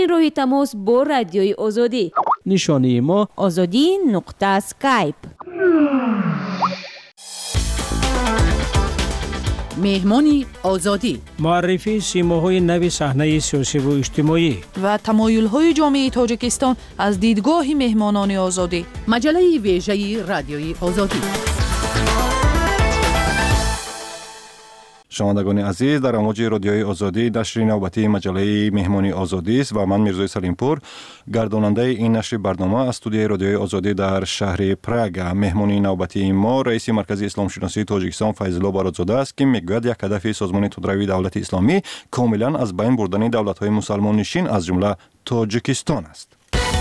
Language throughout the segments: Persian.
راه تماس با رادیوی آزادی. نشانی ما azadi.skype. مهمانی آزادی، معرفی سیماهای نو صحنه سیاسی و اجتماعی و تمایل‌های جامعه تاجیکستان از دیدگاه مهمانان آزادی. مجله ویژه رادیوی آزادی. شنوندگان عزیز، در امواج رادیوی آزادی نشر نوبتی مجله مهمانی آزادی است و من میرزای سلیمپور گرداننده این نشر برنامه از استودیوی رادیوی آزادی در شهر پراگ. مهمانی نوبتی ما رئیس مرکز اسلام شناسی تاجیکستان فیض‌الله بارادزاده است که میگوید یک هدف سازمان تندروی دولت اسلامی کاملا از بین بردن دولت‌های مسلمان نشین از جمله تاجیکستان است.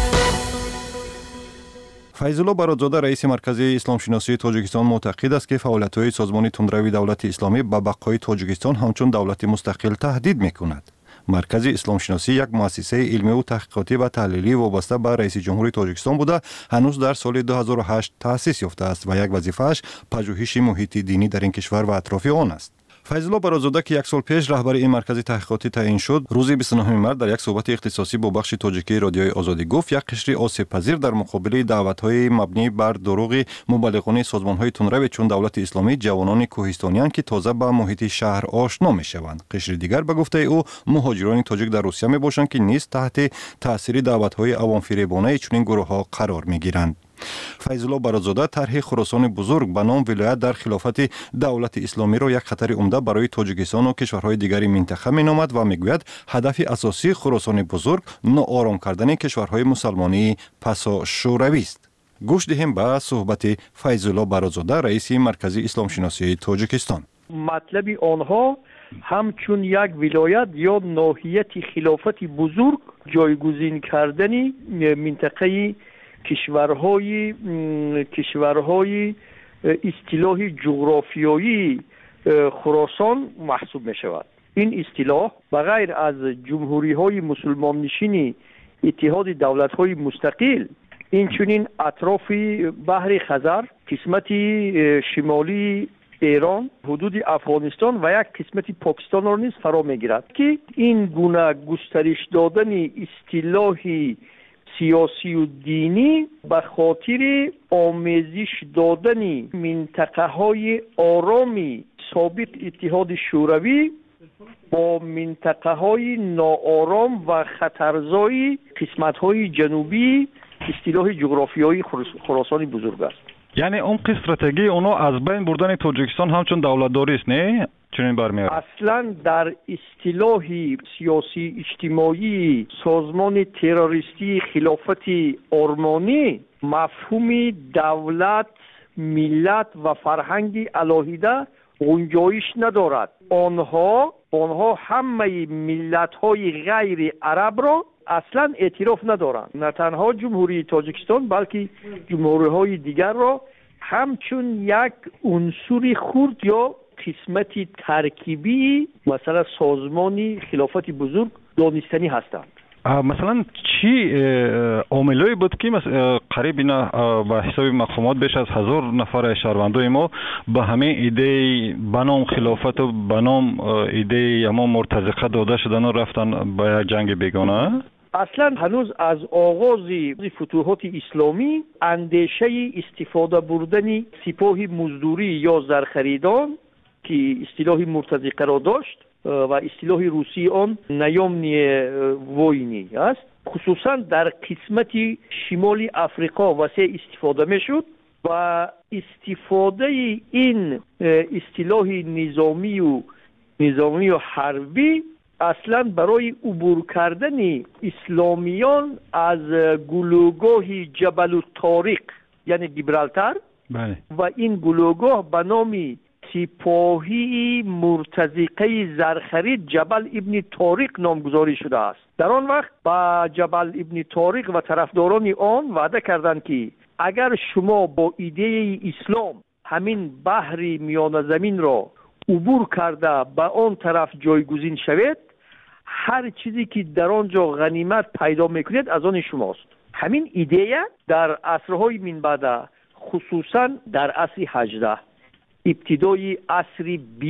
فیض‌الله بارادزاده رئیس مرکز اسلام شناسی تاجیکستان معتقد است که فعالیت‌های سازمان تندروی دولت اسلامی به بقای تاجیکستان همچون دولت مستقل تهدید می‌کند. مرکز اسلام شناسی یک مؤسسه علمی و تحقیقاتی و تحلیلی وابسته به رئیس جمهوری تاجیکستان بوده هنوز در سال 2008 تأسیس یافته است و یک وظیفه‌اش پژوهش محیط دینی در این کشور و اطراف آن است. فیض‌الله بارادزاده که یک سال پیش رهبر این مرکز تحقیقاتی تعیین شد، روز 29 مارس در یک صحبت اختصاصی با بخش تاجیکی رادیوی آزادی گفت یک قشر آسیب پذیر در مقابل دعوت‌های مبنی بر دروغ مبلغان سازمان‌های تندرو چون دولت اسلامی جوانان کوهستانیان که تازه به محیط شهر آشنا می‌شوند. قشر دیگر به گفته او مهاجران تاجیک در روسیه می‌باشند که نیز تحت تاثیر دعوت‌های عوام فریبانه چنین گروه‌ها قرار می‌گیرند. فیض‌الله بارادزاده طرح خراسان بزرگ به نام ولایت در خلافت دولت اسلامی را یک خطر عمده برای تاجیکستان و کشورهای دیگر منطقه مینامد و میگوید هدف اساسی خراسان بزرگ ناآرام کردن کشورهای مسلمانی پسا شوروی است. گوش دهیم به صحبت فیض‌الله بارادزاده رئیس مرکز اسلام شناسی تاجیکستان. مطلب آنها همچون یک ولایت یا ناحیه خلافت بزرگ جایگزین کردن منطقه کشورهای اصطلاح جغرافیایی خراسان محسوب می شود. این اصطلاح بغیر از جمهوری های مسلمان نشین اتحاد دولت های مستقل اینچنین اطراف بحر خزر، قسمت شمالی ایران، حدود افغانستان و یک قسمت پاکستان را نیز فرا می گیرد که این گونه گسترش دادن اصطلاح سیاسی و دینی به خاطر آمیزش دادن منطقه های آرامی سابق اتحاد شوروی با منطقه های ناآرام و خطرزای قسمت های جنوبی اصطلاح جغرافیایی خراسان بزرگ است. یعنی عمق استراتژی اونو از بین بردن تاجیکستان همچون دولتداری است، نه؟ چنین برمیاد. اصلا در اصطلاح سیاسی اجتماعی سازمان تروریستی خلافت آرمانی مفهوم دولت، ملت و فرهنگ علاهیده گنجایش ندارد. آنها همه ملت های غیر عرب را اصلا اعتراف ندارند. نه تنها جمهوری تاجیکستان بلکه جمهوری های دیگر را همچون یک عنصر خرد یا قسمتی ترکیبی مثلا سازمانی خلافت بزرگ دانستنی هستند. مثلا چی عاملایی بود که قریب اینا به حساب مفهومات بیش از 1000 نفر شهروندای ما به همین ایده بنام خلافت و بنام ایده اما مرتزقه داده شدن و رفتن به جنگ بیگانه؟ اصلا هنوز از آغاز فتوحات اسلامی اندیشه استفاده بردن سپاه مزدوری یا زرخریدان که اصطلاح مرتزقه را داشت و اصطلاح روسی آن نیامنی ووینی است، خصوصا در قسمت شمال افریقا وسیع استفاده می شد و استفاده این اصطلاح نظامی و حربی اصلا برای عبور کردن اسلامیان از گلوگاه جبل الطارق یعنی گیبرالتار و این گلوگاه به نام سپاهی مرتزقه زرخرید جبل ابن طارق نامگذاری شده است. در آن وقت با جبل ابن طارق و طرفداران آن وعده کردند که اگر شما با ایده اسلام همین بحر میان زمین را عبور کرده به آن طرف جایگزین شوید، هر چیزی که در آنجا غنیمت پیدا میکنید از آن شماست. همین ایده در عصرهای من بعد، خصوصا در عصر 18 ابتدای عصر 20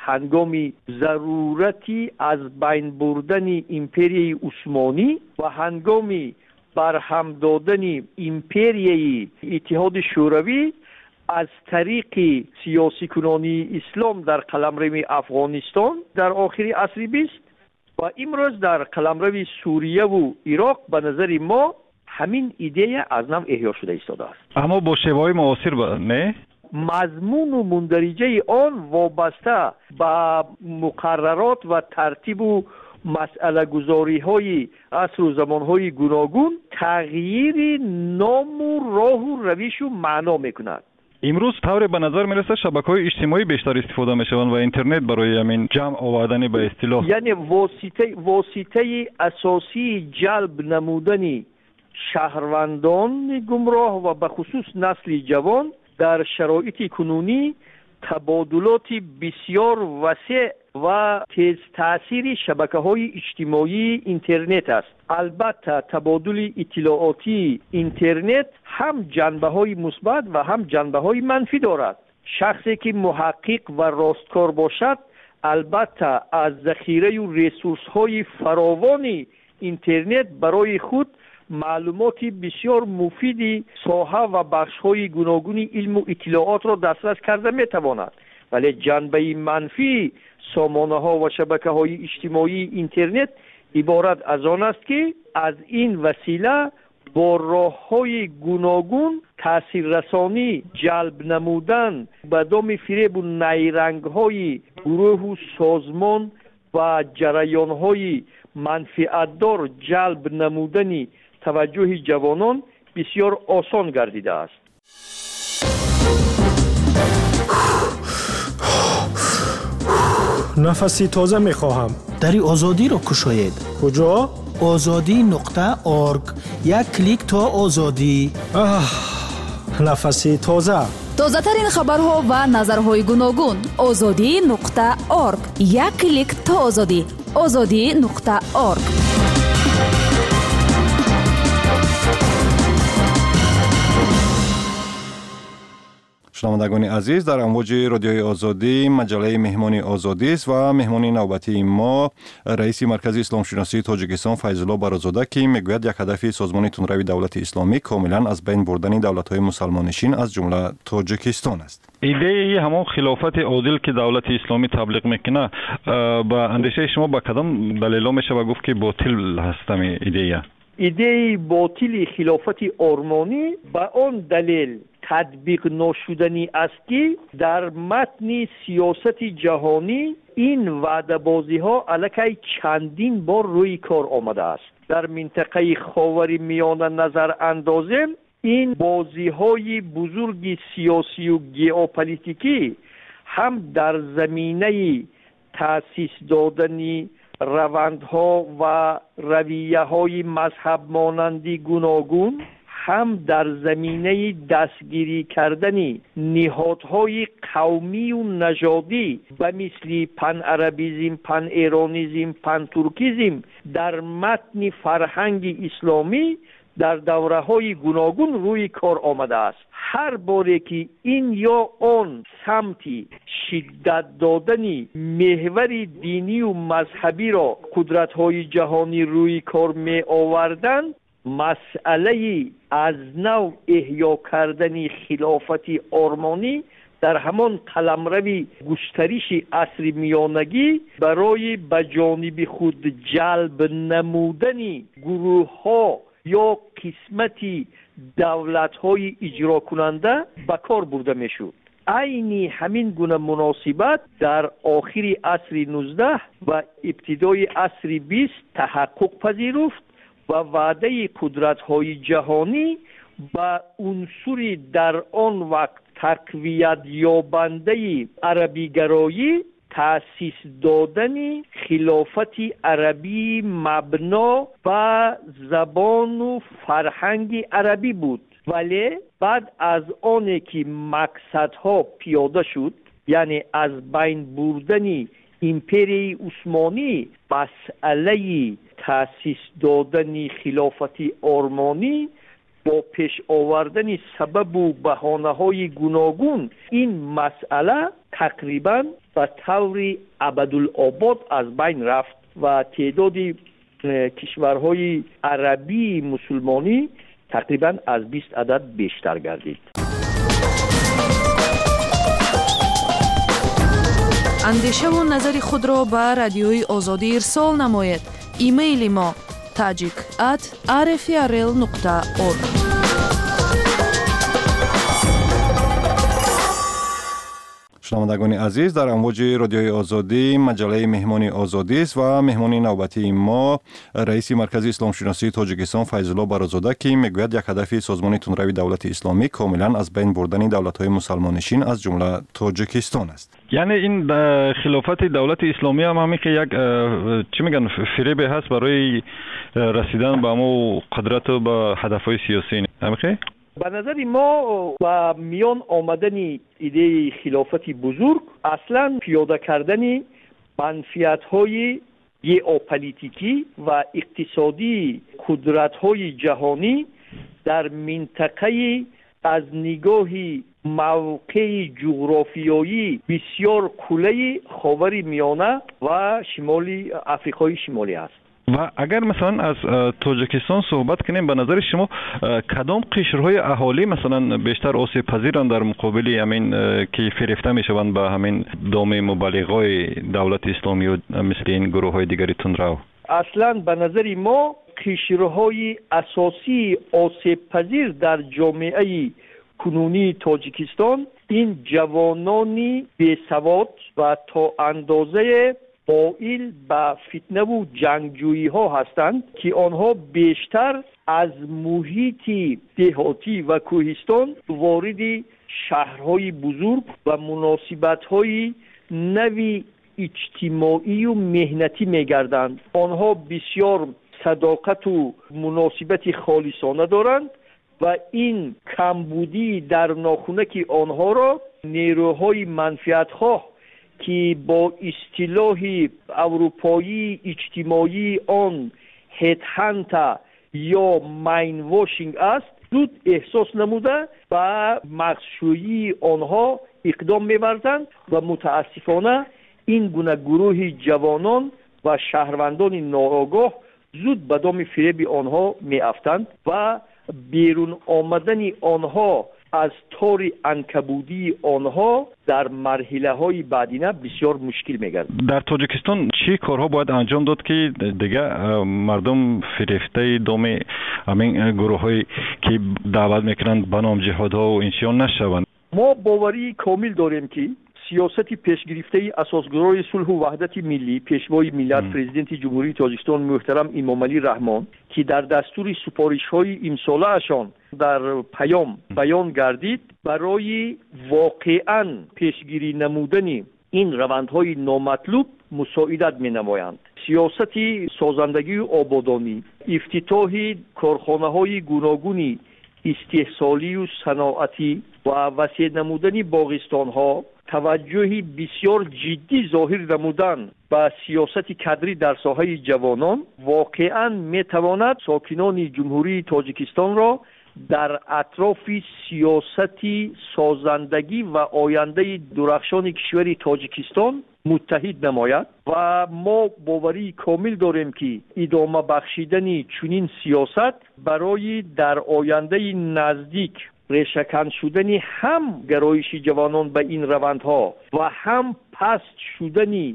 هنگام ضرورتی از بین بردن امپریای عثمانی و هنگام برهم دادن امپریای اتحاد شوروی از طریق سیاسی کنانی اسلام در قلمرو افغانستان در آخر عصر 20 و امروز در قلمرو سوریه و عراق به نظر ما همین ایده از نو احیا شده ایستاده است. اما با شیوه‌های معاصر نه؟ مضمون و مندرجه آن وابسته به مقررات و ترتیب و مسئله گذاری های عصر و زمان های گوناگون تغییر نام و راه و روش و معنا میکند. امروز طور به نظر میرسه شبکه‌های اجتماعی بیشتر استفاده میشوند و اینترنت برای همین جمع آوردن به اصطلاح، یعنی واسطه اساسی جلب نمودن شهروندان گمراه و به خصوص نسل جوان در شرایط کنونی تبادلات بسیار وسیع و تیز تأثیر شبکه‌های اجتماعی اینترنت است. البته تبادل اطلاعاتی اینترنت هم جنبه‌های مثبت و هم جنبه‌های منفی دارد. شخصی که محقق و راستکار باشد البته از ذخیره و ریسورس‌های فراوان اینترنت برای خود معلومات بسیار مفیدی ساحه و بخش‌های گوناگون علم و اطلاعات را دسترس کرده می‌تواند. ولی جنبه منفی سامانه‌ها و شبکه‌های اجتماعی اینترنت عبارت از آن است که از این وسیله با راه‌های گوناگون تاثیررسانی جلب نمودن به دام فریب و نیرنگ‌های گروه و سازمان و جریان‌های منفعت‌دار جلب نمودن توجه جوانان بسیار آسان گردیده است. نفسی تازه میخواهم. دری آزادی را کشاید. کجا؟ azadi.org. یک کلیک تا آزادی. نفسی تازه. تازه ترین خبرها و نظرهای گوناگون. azadi.org. یک کلیک تا آزادی. azadi.org. شنوندگان عزیز، در امواج رادیوی آزادی مجله مهمان آزادی است و مهمان نوبتی ما رئیس مرکز اسلام شناسی تاجیکستان فیض الله برازاده که میگوید یک هدف سازمان تندروی دولت اسلامی کاملا از بین بردن دولت‌های مسلمانشین از جمله تاجیکستان است. ایده همون خلافت عادل که دولت اسلامی تبلیغ میکنه با اندیشه شما با کدام دلیل میشه و گفت که باطل هستم ایده باطل خلافت آرمانی با آن دلیل تطبیق نشدنی است که در متن سیاست جهانی این وعده بازی ها علیه چندین بار روی کار آمده است. در منطقه خاور میانه نظر اندازیم این بازی های بزرگ سیاسی و ژئوپلیتیکی هم در زمینه تأسیس دادن روندها و رویه های مذهب مانندی گوناگون هم در زمینه دستگیری کردن نهادهای قومی و نژادی و مثل پن عربیزم، پن ایرانیزم، پن ترکیزم در متن فرهنگ اسلامی در دوره های گوناگون روی کار آمده است. هر باره که این یا آن سمتی شدت دادن محور دینی و مذهبی را قدرت های جهانی روی کار می آوردن، مسئله از نو احیا کردن خلافت آرمانی در همان قلمرو گسترش عصر میانگی برای به جانب خود جلب نمودن گروه ها یا قسمتی دولت های اجرا کننده به کار برده می شود. عین همین گونه مناسبت در آخر عصر 19 و ابتدای عصر 20 تحقق پذیرفت و وعده قدرت‌های جهانی با عنصری در آن وقت تقویت یابنده عربی گرایی تأسیس دادن خلافت عربی مبنا و زبان و فرهنگ عربی بود. ولی بعد از آن که مقصدها پیاده شد، یعنی از بین بردن امپری عثمانی، مسئله تأسیس دادن خلافت آرمانی با پیش آوردن سبب و بهانه‌های گوناگون این مسئله تقریبا به طور ابدالآباد از بین رفت و تعداد کشورهای عربی مسلمانی تقریبا از 20 عدد بیشتر گردید. اندیشه و نظر خود را به رادیوی آزادی ارسال نمایید. ایمیل ما tajik@rfrl.org. شنوندگان عزیز، در امواج رادیوی آزادی مجله مهمان آزادی است و مهمان نوبتی ما رئیس مرکز اسلام شناسی تاجیکستان فیض الله برازاده که میگوید یک هدف سازمان تندروی دولت اسلامی کاملا از بین بردن دولت‌های مسلمان نشین از جمله تاجیکستان است. یعنی این خلافت دولت اسلامی هم همین که یک چی میگن فریب هست برای رسیدن به امو قدرت و به هدف‌های سیاسی. همین به نظر ما با میان آمدن ایده خلافت بزرگ اصلا پیاده کردن منفعت‌های ژئوپلیتیکی و اقتصادی قدرت‌های جهانی در منطقه از نگاه موقع جغرافیایی بسیار کلی خاورمیانه و شمالی آفریقای شمالی است. و اگر مثلا از تاجیکستان صحبت کنیم، به نظر شما کدام قشرهای اهالی مثلا بیشتر آسیب پذیرند در مقابل همین که فریفته میشوند به همین دام مبالغه‌های دولت اسلامی و مثل این گروه های دیگری تندرو؟ اصلا به نظر ما قشرهای اساسی آسیب پذیر در جامعه کنونی تاجیکستان این جوانانی بی‌سواد و تا اندازه مائل به فتنه و جنگجویی ها هستند که آنها بیشتر از محیط دهاتی و کوهستان وارد شهرهای بزرگ و مناسبت‌های نوی اجتماعی و مهنتی می‌گردند. آنها بسیار صداقت و مناسبت خالصانه دارند و این کمبودی در ناخنک آنها را نیروهای منفعت‌خواه که با اصطلاح اروپایی اجتماعی آن هدهنت یا ماین واشینگ است زود احساس نموده و مغزشویی آنها اقدام می‌ورزند و متاسفانه این گونه گروه جوانان و شهروندان ناآگاه زود به دام فریب آنها می‌افتند و بیرون آمدن آنها از تار عنکبوتی آنها در مرحله‌های بعدینه بسیار مشکل می‌گردد. در تاجیکستان چه کارها باید انجام داد که دیگه مردم فریفته دام همین گروه‌هایی که دعوت میکنند به نام جهادها و انشیان نشوند؟ ما باوری کامل داریم که سیاست پیشگرفته اساسگرای صلح و وحدت ملی پیشوای ملت پرزیدنت جمهوری تاجیکستان محترم امام علی رحمان که در دستور سپارش‌های امساله اشان در پیام بیان گردید برای واقعاً پیشگیری نمودن این روندهای نامطلوب مساعدت می‌نمایند. سیاست سازندگی و آبادانی، افتتاح کارخانه‌های گوناگون استحصالی و صنعتی و وسیع نمودن باغستان‌ها، توجه بسیار جدی ظاهر نمودن به سیاست کادری در ساحه جوانان واقعاً می‌تواند ساکنان جمهوری تاجیکستان را در اطراف سیاست سازندگی و آینده درخشان کشور تاجیکستان متحد نماید و ما باوری کامل داریم که ادامه بخشیدن چنین سیاست برای در آینده نزدیک ریشه‌کن شدن هم گرایش جوانان به این روندها و هم پست شدن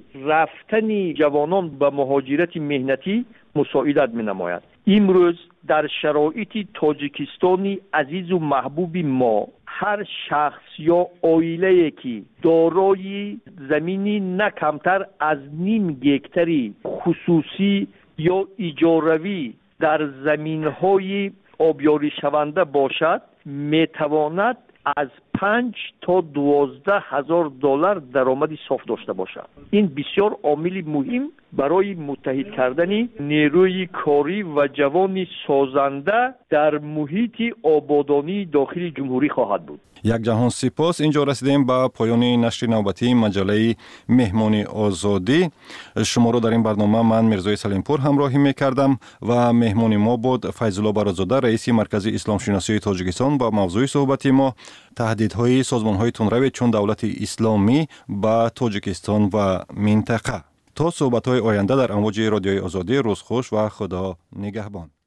رفتن جوانان به مهاجرت مهنتی مساعدت می‌نماید. امروز در شرایط تاجیکستانی عزیز و محبوب ما هر شخص یا عائله‌ای که دارای زمینی نه کمتر از 0.5 هکتاری خصوصی یا اجاروی در زمین‌های آبیاری شونده باشد میتواند از 5 تا 12 هزار دلار درآمد صاف داشته باشد. این بسیار عامل مهم برای متحد کردن نیروی کاری و جوان سازنده در محیط آبادانی داخل جمهوری خواهد بود. یک جهان سپاس. اینجا رسیدیم به پایان نشر نوبتی مجله مهمان آزادی. شما رو در این برنامه من میرزای سلیمپور همراهی میکردم و مهمان ما بود فیض‌الله برادزاده رئیس مرکز اسلام شناسی تاجیکستان. با موضوع صحبت ما تهدیدهای سازمان‌های تندرو چون دولت اسلامی به تاجیکستان و منطقه. تا صحبت‌های آینده در امواج رادیوی آزادی، روز خوش و خدا نگهبان.